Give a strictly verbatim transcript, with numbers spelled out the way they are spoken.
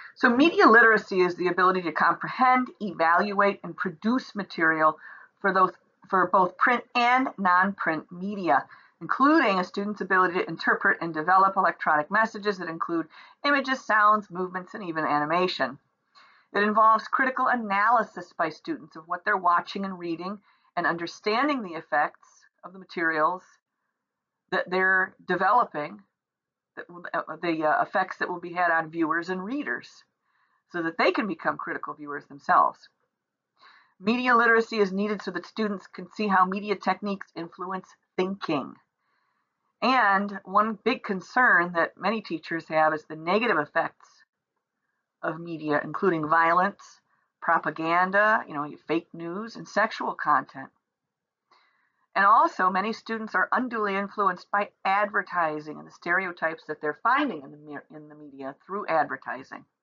So media literacy is the ability to comprehend, evaluate, and produce material for those for both print and non-print media, including a student's ability to interpret and develop electronic messages that include images, sounds, movements, and even animation. It involves critical analysis by students of what they're watching and reading and understanding the effects of the materials that they're developing, the uh, effects that will be had on viewers and readers, so that they can become critical viewers themselves. Media literacy is needed so that students can see how media techniques influence thinking. And one big concern that many teachers have is the negative effects of media, including violence, propaganda, you know, fake news, and sexual content. And also, many students are unduly influenced by advertising and the stereotypes that they're finding in the, in the media through advertising.